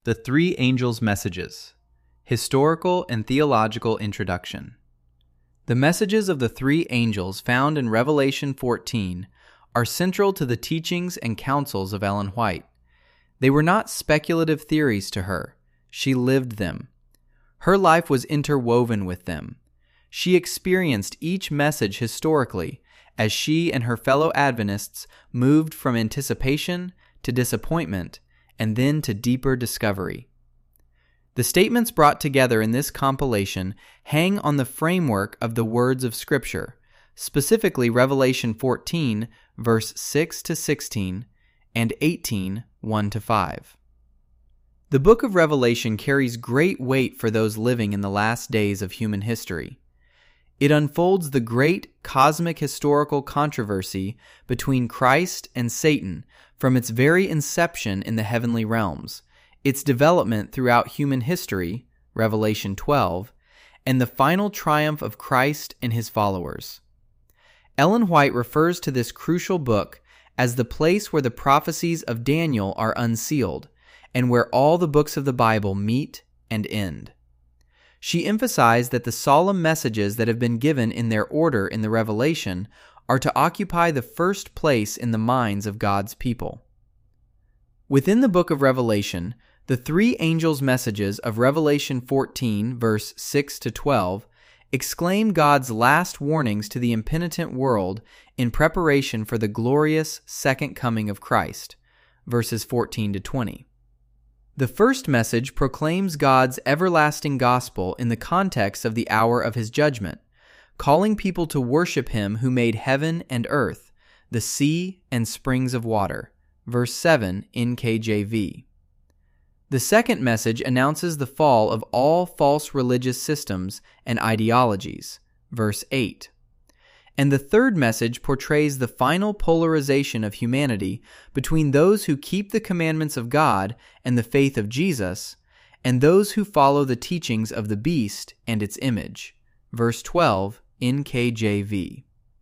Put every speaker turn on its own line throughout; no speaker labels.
The Three Angels' Messages. Historical and Theological Introduction. The messages of the three angels found in Revelation 14 are central to the teachings and counsels of Ellen White. They were not speculative theories to her. She lived them. Her life was interwoven with them. She experienced each message historically as she and her fellow Adventists moved from anticipation to disappointment and then to deeper discovery. The statements brought together in this compilation hang on the framework of the words of Scripture, specifically Revelation 14, verse 6 to 16, and 18, 1 to 5. The book of Revelation carries great weight for those living in the last days of human history. It unfolds the great cosmic historical controversy between Christ and Satan from its very inception in the heavenly realms, its development throughout human history, Revelation 12, and the final triumph of Christ and his followers. Ellen White refers to this crucial book as the place where the prophecies of Daniel are unsealed, and where all the books of the Bible meet and end. She emphasized that the solemn messages that have been given in their order in the Revelation are to occupy the first place in the minds of God's people. Within the book of Revelation, the three angels' messages of Revelation 14, verse 6 to 12, exclaim God's last warnings to the impenitent world in preparation for the glorious second coming of Christ, verses 14 to 20. The first message proclaims God's everlasting gospel in the context of the hour of his judgment, calling people to worship him who made heaven and earth, the sea and springs of water, verse 7 in KJV. The second message announces the fall of all false religious systems and ideologies, verse 8. And the third message portrays the final polarization of humanity between those who keep the commandments of God and the faith of Jesus, and those who follow the teachings of the beast and its image, verse 12 in KJV.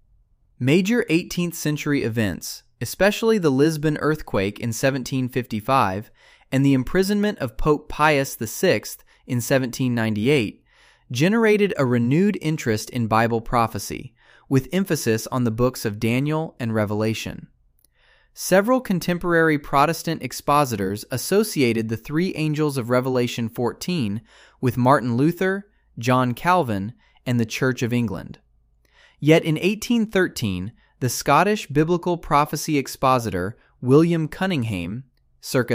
Major 18th century events, especially the Lisbon earthquake in 1755 and the imprisonment of Pope Pius VI in 1798, generated a renewed interest in Bible prophecy, with emphasis on the books of Daniel and Revelation. Several contemporary Protestant expositors associated the three angels of Revelation 14 with Martin Luther, John Calvin, and the Church of England. Yet in 1813, the Scottish biblical prophecy expositor William Cunningham, circa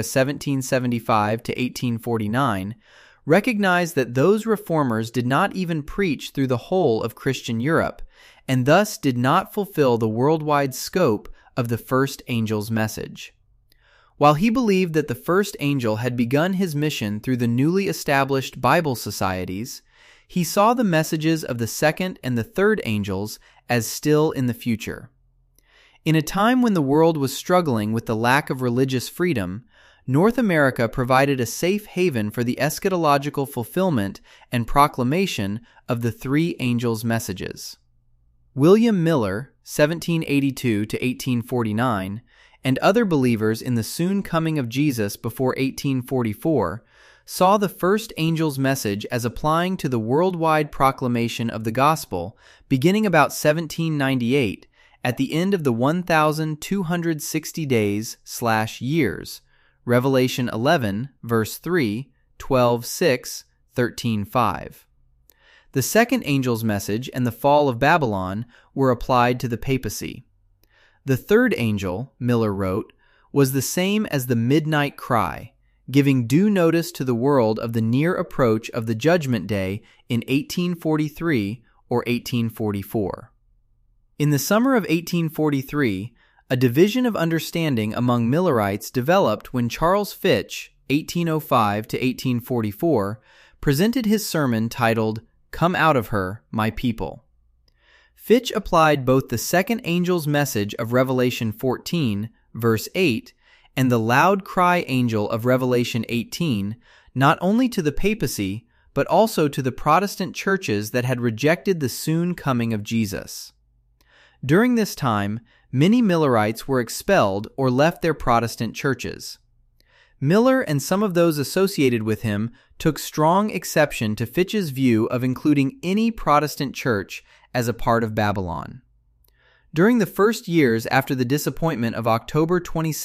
1775 to 1849, recognized that those reformers did not even preach through the whole of Christian Europe, and thus did not fulfill the worldwide scope of the first angel's message. While he believed that the first angel had begun his mission through the newly established Bible societies, he saw the messages of the second and the third angels as still in the future. In a time when the world was struggling with the lack of religious freedom, North America provided a safe haven for the eschatological fulfillment and proclamation of the three angels' messages. William Miller, 1782 to 1849, and other believers in the soon coming of Jesus before 1844, saw the first angel's message as applying to the worldwide proclamation of the gospel beginning about 1798 at the end of the 1,260 days/years, Revelation 11, verse 3, 12:6, 13:5. The second angel's message and the fall of Babylon were applied to the papacy. The third angel, Miller wrote, was the same as the midnight cry, giving due notice to the world of the near approach of the judgment day in 1843 or 1844. In the summer of 1843, a division of understanding among Millerites developed when Charles Fitch, 1805 to 1844, presented his sermon titled, "Come Out of Her, My People." Fitch applied both the second angel's message of Revelation 14, verse 8, and the loud cry angel of Revelation 18, not only to the papacy, but also to the Protestant churches that had rejected the soon coming of Jesus. During this time, many Millerites were expelled or left their Protestant churches. Miller and some of those associated with him took strong exception to Fitch's view of including any Protestant church as a part of Babylon. During the first years after the disappointment of October 22,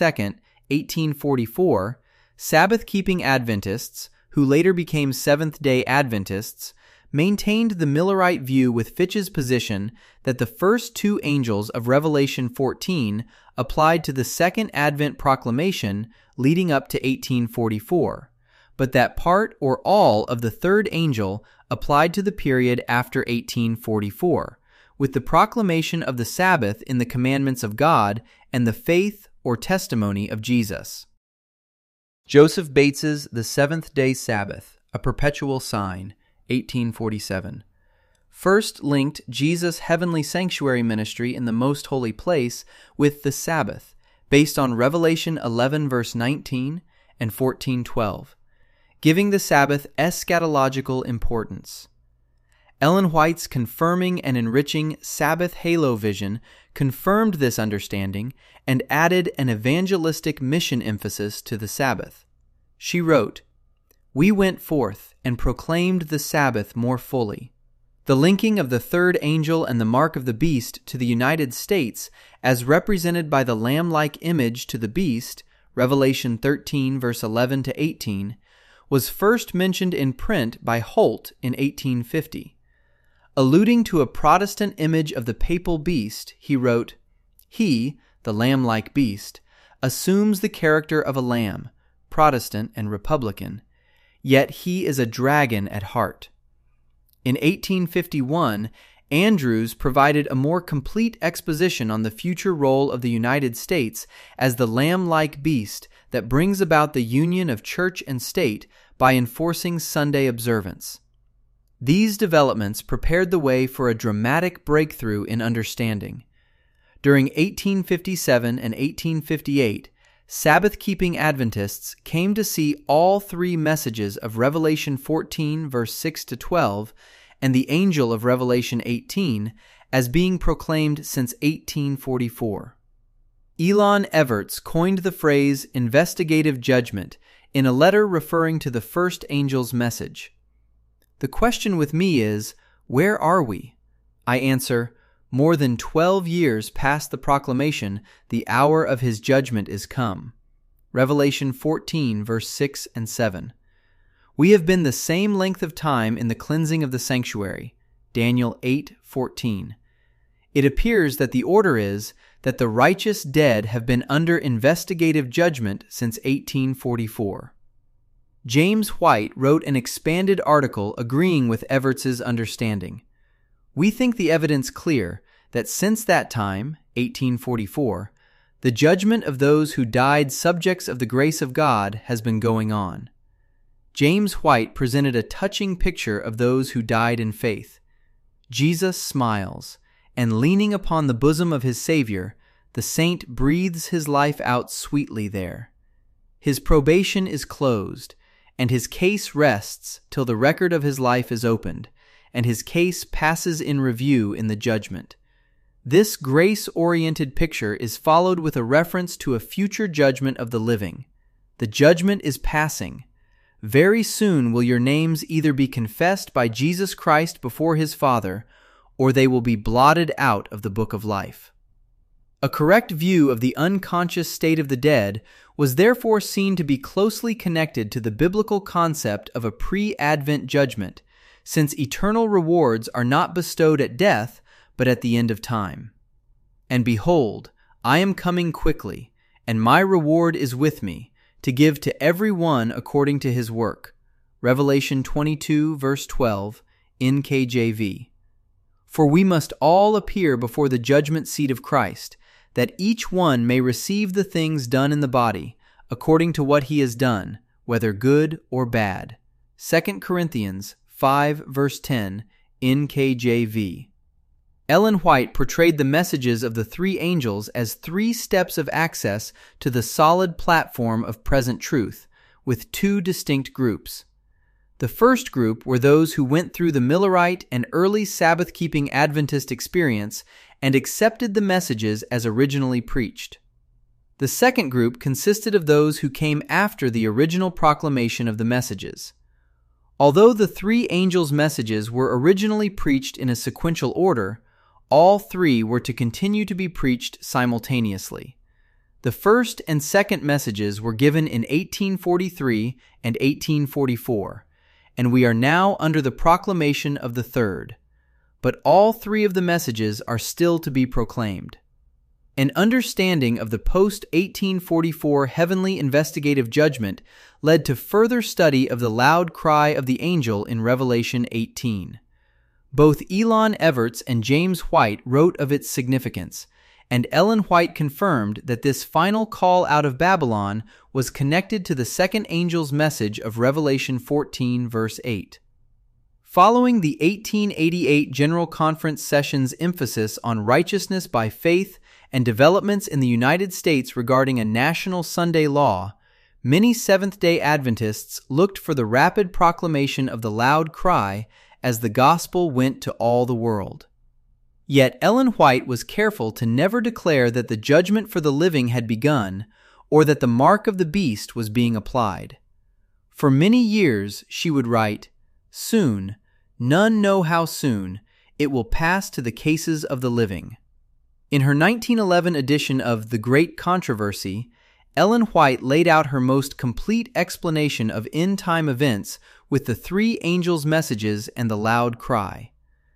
1844, Sabbath-keeping Adventists, who later became Seventh-day Adventists, maintained the Millerite view with Fitch's position that the first two angels of Revelation 14 applied to the Second Advent proclamation leading up to 1844, but that part or all of the third angel applied to the period after 1844, with the proclamation of the Sabbath in the commandments of God and the faith or testimony of Jesus. Joseph Bates's The Seventh-Day Sabbath, A Perpetual Sign, 1847. First linked Jesus' heavenly sanctuary ministry in the most holy place with the Sabbath, based on Revelation 11 verse 19 and 14:12, giving the Sabbath eschatological importance. Ellen White's confirming and enriching Sabbath halo vision confirmed this understanding and added an evangelistic mission emphasis to the Sabbath. She wrote, "We went forth and proclaimed the Sabbath more fully." The linking of the third angel and the mark of the beast to the United States as represented by the lamb-like image to the beast, Revelation 13 verse 11 to 18, was first mentioned in print by Holt in 1850. Alluding to a Protestant image of the papal beast, he wrote, "He, the lamb-like beast, assumes the character of a lamb, Protestant and Republican, yet he is a dragon at heart." In 1851, Andrews provided a more complete exposition on the future role of the United States as the lamb-like beast that brings about the union of church and state by enforcing Sunday observance. These developments prepared the way for a dramatic breakthrough in understanding. During 1857 and 1858, Sabbath-keeping Adventists came to see all three messages of Revelation 14, verse 6 to 12, and the angel of Revelation 18 as being proclaimed since 1844. Elon Everts coined the phrase investigative judgment in a letter referring to the first angel's message. The question with me is, where are we? I answer, more than 12 years past the proclamation, the hour of his judgment is come. Revelation 14, verse 6 and 7. We have been the same length of time in the cleansing of the sanctuary. Daniel 8:14. It appears that the order is that the righteous dead have been under investigative judgment since 1844. James White wrote an expanded article agreeing with Everts's understanding. We think the evidence clear that since that time, 1844, the judgment of those who died subjects of the grace of God has been going on. James White presented a touching picture of those who died in faith. Jesus smiles, and leaning upon the bosom of his Savior, the saint breathes his life out sweetly there. His probation is closed, and his case rests till the record of his life is opened, and his case passes in review in the judgment. This grace-oriented picture is followed with a reference to a future judgment of the living. The judgment is passing. Very soon will your names either be confessed by Jesus Christ before his Father, or they will be blotted out of the book of life. A correct view of the unconscious state of the dead was therefore seen to be closely connected to the biblical concept of a pre-Advent judgment, since eternal rewards are not bestowed at death, but at the end of time. And behold, I am coming quickly, and my reward is with me, to give to every one according to his work. Revelation 22, verse 12, NKJV. For we must all appear before the judgment seat of Christ, that each one may receive the things done in the body, according to what he has done, whether good or bad. 2 Corinthians 5, verse 10, NKJV. Ellen White portrayed the messages of the three angels as 3 steps of access to the solid platform of present truth, with 2 distinct groups. The first group were those who went through the Millerite and early Sabbath-keeping Adventist experience and accepted the messages as originally preached. The second group consisted of those who came after the original proclamation of the messages. Although the three angels' messages were originally preached in a sequential order, all three were to continue to be preached simultaneously. The first and second messages were given in 1843 and 1844, and we are now under the proclamation of the third. But all three of the messages are still to be proclaimed. An understanding of the post-1844 heavenly investigative judgment led to further study of the loud cry of the angel in Revelation 18. Both Elon Everts and James White wrote of its significance, and Ellen White confirmed that this final call out of Babylon was connected to the second angel's message of Revelation 14, verse 8. Following the 1888 General Conference session's emphasis on righteousness by faith and developments in the United States regarding a national Sunday law, many Seventh-day Adventists looked for the rapid proclamation of the loud cry as the gospel went to all the world. Yet Ellen White was careful to never declare that the judgment for the living had begun or that the mark of the beast was being applied. For many years she would write, "Soon, none know how soon, it will pass to the cases of the living." In her 1911 edition of The Great Controversy, Ellen White laid out her most complete explanation of end-time events with the three angels' messages and the loud cry.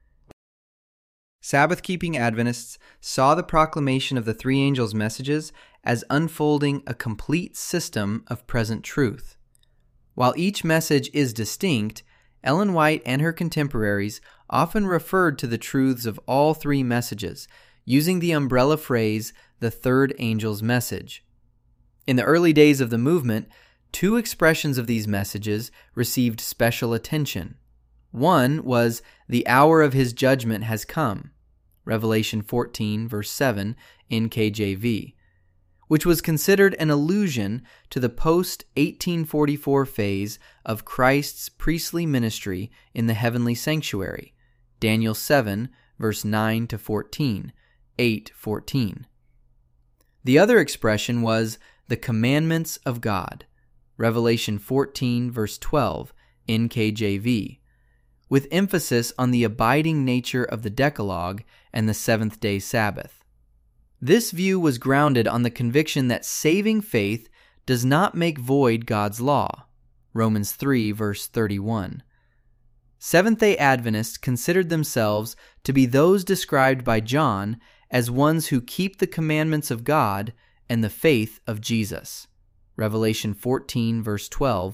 Sabbath-keeping Adventists saw the proclamation of the three angels' messages as unfolding a complete system of present truth. While each message is distinct, Ellen White and her contemporaries often referred to the truths of all three messages, using the umbrella phrase, the third angel's message. In the early days of the movement, two expressions of these messages received special attention. One was, "The hour of his judgment has come," Revelation 14, verse 7, NKJV, which was considered an allusion to the post-1844 phase of Christ's priestly ministry in the heavenly sanctuary, Daniel 7, verse 9 to 14, 8:14. The other expression was the commandments of God, Revelation 14, verse 12, NKJV, with emphasis on the abiding nature of the Decalogue and the seventh-day Sabbath. This view was grounded on the conviction that saving faith does not make void God's law, Romans 3, verse 31. Seventh-day Adventists considered themselves to be those described by John as ones who keep the commandments of God and the faith of Jesus, Revelation 14, verse 12,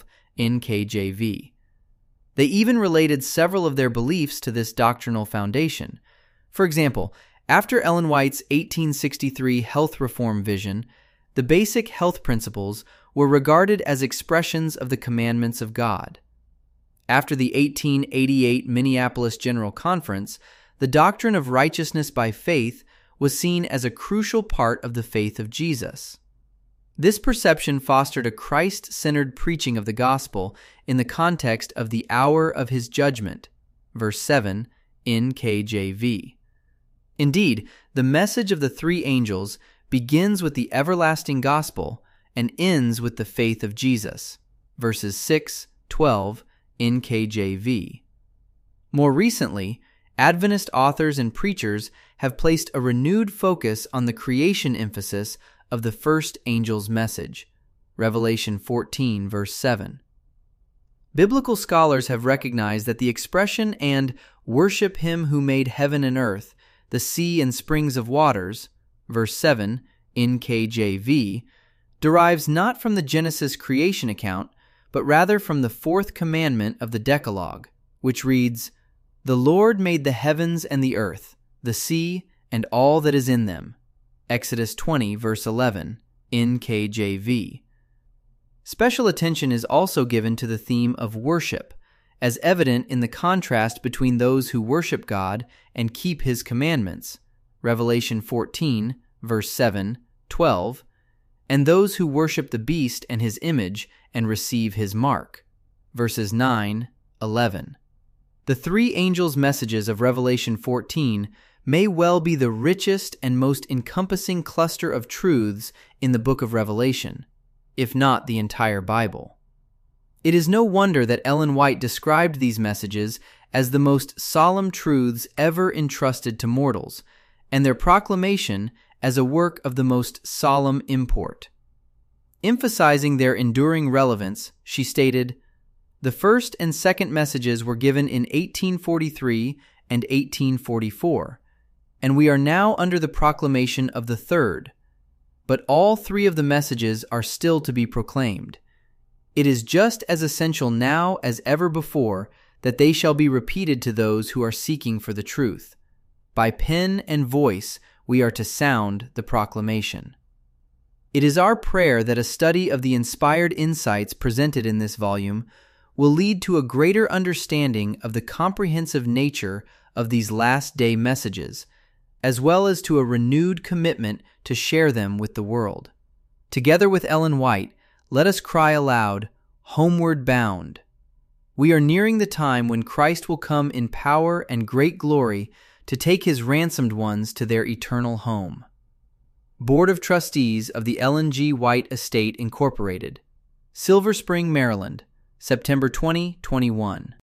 NKJV. They even related several of their beliefs to this doctrinal foundation. For example, after Ellen White's 1863 health reform vision, the basic health principles were regarded as expressions of the commandments of God. After the 1888 Minneapolis General Conference, the doctrine of righteousness by faith was seen as a crucial part of the faith of Jesus. This perception fostered a Christ-centered preaching of the gospel in the context of the hour of his judgment, verse 7, NKJV. Indeed, the message of the three angels begins with the everlasting gospel and ends with the faith of Jesus, verses 6, 12, NKJV. More recently, Adventist authors and preachers have placed a renewed focus on the creation emphasis of the first angel's message, Revelation 14, verse 7. Biblical scholars have recognized that the expression and "worship him who made heaven and earth, the sea and springs of waters," verse 7, NKJV, derives not from the Genesis creation account, but rather from the fourth commandment of the Decalogue, which reads, "The Lord made the heavens and the earth, the sea, and all that is in them." Exodus 20, verse 11, NKJV. Special attention is also given to the theme of worship, as evident in the contrast between those who worship God and keep His commandments, Revelation 14, verse 7, 12, and those who worship the beast and his image and receive his mark, verses 9, 11. The three angels' messages of Revelation 14 may well be the richest and most encompassing cluster of truths in the book of Revelation, if not the entire Bible. It is no wonder that Ellen White described these messages as the most solemn truths ever entrusted to mortals, and their proclamation as a work of the most solemn import. Emphasizing their enduring relevance, she stated, "The first and second messages were given in 1843 and 1844, and we are now under the proclamation of the third. But all three of the messages are still to be proclaimed. It is just as essential now as ever before that they shall be repeated to those who are seeking for the truth. By pen and voice we are to sound the proclamation." It is our prayer that a study of the inspired insights presented in this volume will lead to a greater understanding of the comprehensive nature of these last-day messages, as well as to a renewed commitment to share them with the world. Together with Ellen White, let us cry aloud, "Homeward bound." We are nearing the time when Christ will come in power and great glory to take his ransomed ones to their eternal home. Board of Trustees of the Ellen G. White Estate, Incorporated, Silver Spring, Maryland, September 2021.